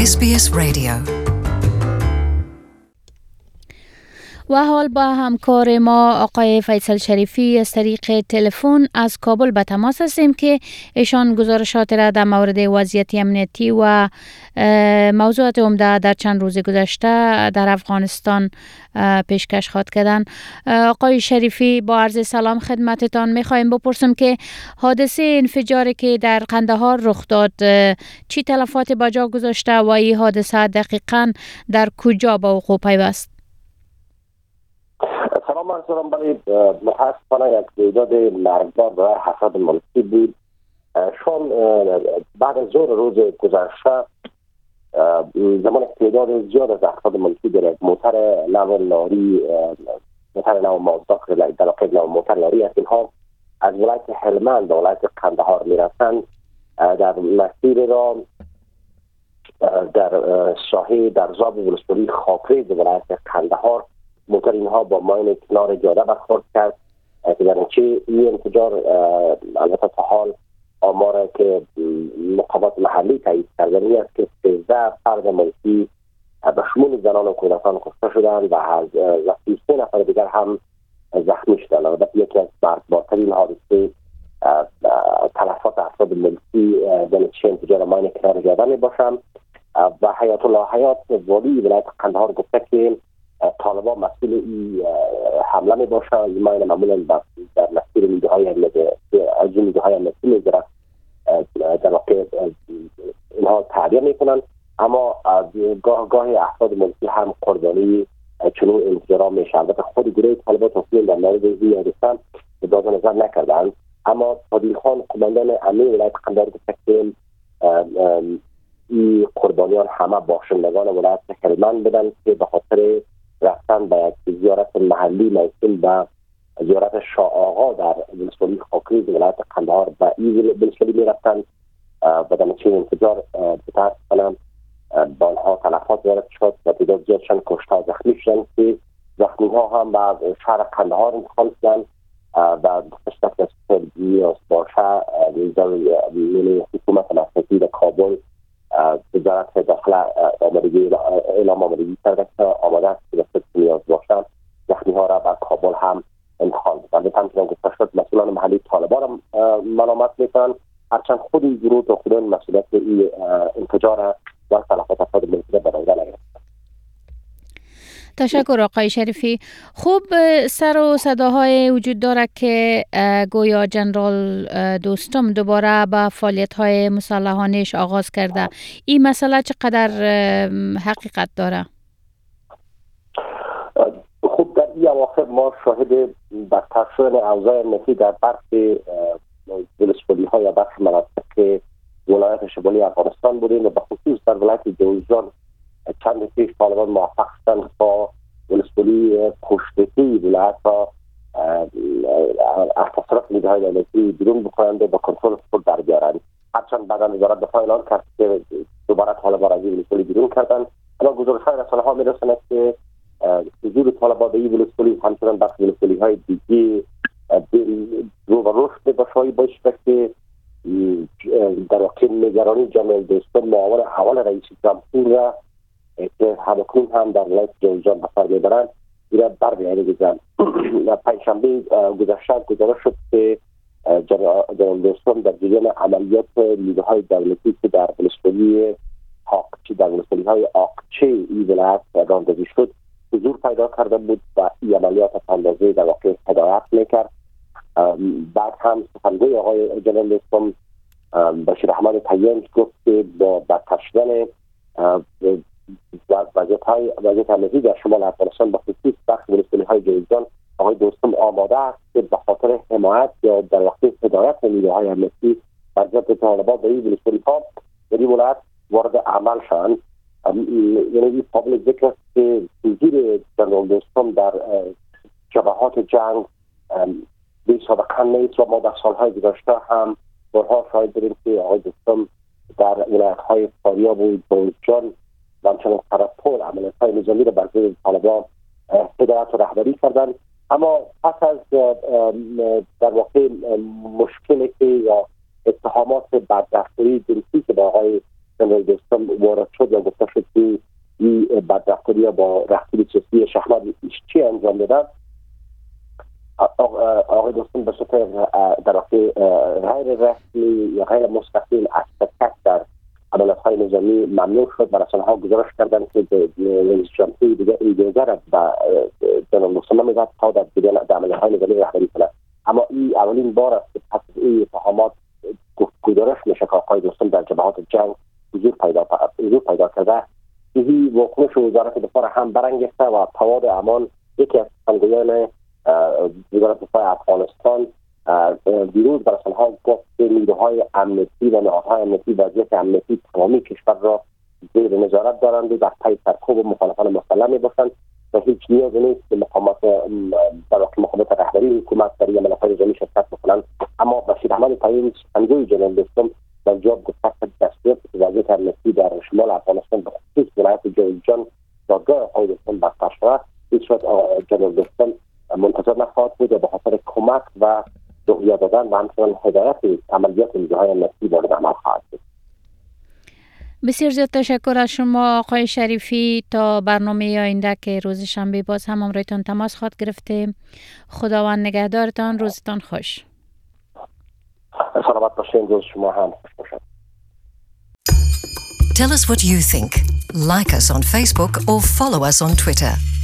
SBS Radio. و حال با همکار ما آقای فیصل شریفی از طریق تلفن از کابل به تماس هستیم که ایشان گزارشات را در مورد وضعیت امنیتی و موضوعات عمده در چند روز گذشته در افغانستان پیشکش خواهد کردن. آقای شریفی، با عرض سلام خدمتتان میخوایم بپرسم که حادثه انفجاری که در قندهار رخ داد چی تلفات به جا گذاشته و این حادثه دقیقاً در کجا به وقوع پیوست؟ سلام عرض دارم. برای متاسفانه یک رویداد مرگبار برای حسد ملکی بود. شام بعد از ظهر روز گذشته زمان تعداد زیاد از افراد ملکی در یک موتر نو لاری، موتر نو مازدا در واقع نو موتر لاری است، اینها از ولایت هلمند به ولایت قندهار میرسند. در مسیر را در ساحه در زاب ولسوالی خاکریز ولایت قندهار موتر اینها با ماین کنار جاده برخورد کرد که در نتیجه این انفجار البته تا حال آمار که مقامات محلی تایید کردن است که 13 فرد ملکی به شمول زنان و کودکان کشته شدند و 33 نفر دیگر هم زخمی شدند. البته یکی از مرگبارترین حادثه تلفات افراد ملکی در نتیجه انفجار ماین کنار جاده می باشند و حیات الله حیات والی ولایت قندهار گفته که طالبان مسئول این حمله می باشه. این ماین معمولا در مسیر نیروهای امنیتی میگذرد، در واقع اینها تعبیه میکنن، اما گاهی افراد ملکی هم قربانی چنین انفجارها میشه. البته خود گروه طالبان تصمیم در مورد این حادثه ابراز نظر نکردند، اما فادیل خان قماندان امنی ولایت قندهار گفته که این قربانیان همه باشندگان ولایت هلمند بودند که به خاطر رفتن به یک زیارت محلی موسوم به زیارت شاه آقا در ولسوالی خاکریز ولایت قندهار و این ولسوالی می رفتند و در نتیجه انفجار متاسفانه به آنها تلفات وارد شد و تعداد زیادشان کشته و زخمی شدند که زخمی ها هم به شهر قندهار انتقال شدند و گفتش از نیاز باشه حکومت مرکزی در کابل وزارت داخله اعلام آمادگی کرده که آماده است که وقتی نیاز باشند زخمی ها را به کابل هم انتقال بدند. همچنان گفته شد مسئولان محلی طالبان را ملامت میکنند، هرچند خود این گروه تا خودان مسئولیت این انفجار و تلفات افراد ملکی را به عهده نگرفتند. تشکر آقای شریفی. خوب، سر و صداهای وجود داره که گویا جنرال دوستم دوباره به فعالیت‌های مسلحانه‌اش آغاز کرده. این مسئله چقدر حقیقت داره؟ خوب، در این اواخر ما شاهد بدتر شدن اوضاع امنیتی در برخی ولسوالی‌ها یا برخی مناطق ولایت شمالی افغانستان بودیم و به خصوص در ولایت جوزجان چند پیش طالبان موفق شدند با ولسوالی کشتگی ولایت را از تصرف نیروهای دولتی بیرون بکنند و با کنترل خود در بیارند. هرچند بعدا وزارت دفاع اعلان کرد که دوباره طالبان از این ولسوالی بیرون کردند، اما گزارش‌های رسانه‌ها می‌رساند که حضور طالبان به این ولسوالی همچنان برخی ولسوالی‌های دیگه رو و رشد باشایی باشه که در واقع نگرانی جنرال دوستم معاون اول رئیس جمهور را که همکنون هم در ولایت جوزجان به سر میبرند این را برمی‌آید بزن. پنجشنبه گذشته گزارش شد که جنرال دوستم در جریان عملیات نیروهای دولتی که در ولسوالی آقچه در ولسوالی‌های آقچه این ولایت راندازی شد حضور پیدا کرده بود و این عملیات اندازه در واقع هدایت میکرد. بعد هم سخنگوی آقای جنرال دوستم بشیر احمد طیان گفت که با بدتر شدن وضعیت امنیتی در شمال افغانستان به خصوص برخی ولسوالی‌های جوزجان آقای دوستم آماده است که به خاطر حمایت یا در واقع هدایت نیروهای امنیتی بر ضد طالبان به این ولسوالی‌ها در این ولایت وارد عمل شوند. یعنی این قابل ذکر است که حضور جنرال دوستم در جبهات جنگ بی سابقه نیست و ما در سالهای گذشته هم بارها شاهد بودیم که آقای دوستم در ولایت‌های فاریاب و جوزجان و همچنین سرپول عملیات‌های نظامی را بر ضد طالبان هدایت و رهبری کردند. اما پس از در واقع مشکلی که یا اتهامات بدرفتاری جنسی که به آقای جنرال دوستم وارد شد یا گفته یا با رهبری سیاسی شهمت چی انجام دادن. آقای دوستان به صورت در واقع غیر رسمی یا غیر مستقیم از تک در عملیات‌های نظامی ممنوع شد و رسانه‌ها گزارش کردند که رئیس جمهوری دیگه اجازه را به جناب دوستان نمیداد تا در عملیات‌های نظامی رهبری کند. اما این اولین بار است که پس از این اتهامات گزارش میشه که آقای دوستان در جبهات جنگ حضور پیدا کرده. این واکنش وزارت دفاع هم برانگیخته و پواد امان یکی از سخنگویان وزارت دفاع افغانستان دیروز به رسانه‌ها گفت که نیروهای امنیتی و نهادهای امنیتی وضعیت امنیتی تمامی کشور را زیر نظارت دارند و در پی سرکوب مخالفان مسلح میباشند و هیچ نیازی نیست که مقامات رهبری حکومت در این عملیات‌های نظامی شرکت بکنند. اما بشیر احمد طیبی سخنگوی جنرال دوستم در جواب گفته که دستیاب وضعیت امنیتی در شمال افغانستان به خصوص ولایت جوزجان دادگاه آقای دوستم بسته شده. هیچ وقت جنرال دوستم منتظر نخواهد بود و به خاطر کمک و دوحیه دادن و همچنان هدایت عملیات نیروهای امنیتی وارد عمل خواهد بود. بسیار زیاد تشکر از شما آقای شریفی. تا برنامه آینده که روز شنبه باز هم امرویتان تماس خواهد گرفتیم. خداوند نگهدارتان. روزتان خوش. سلامت باشین. روز شما هم خوش باشد. Tell us what you think. Like us on Facebook or follow us on Twitter.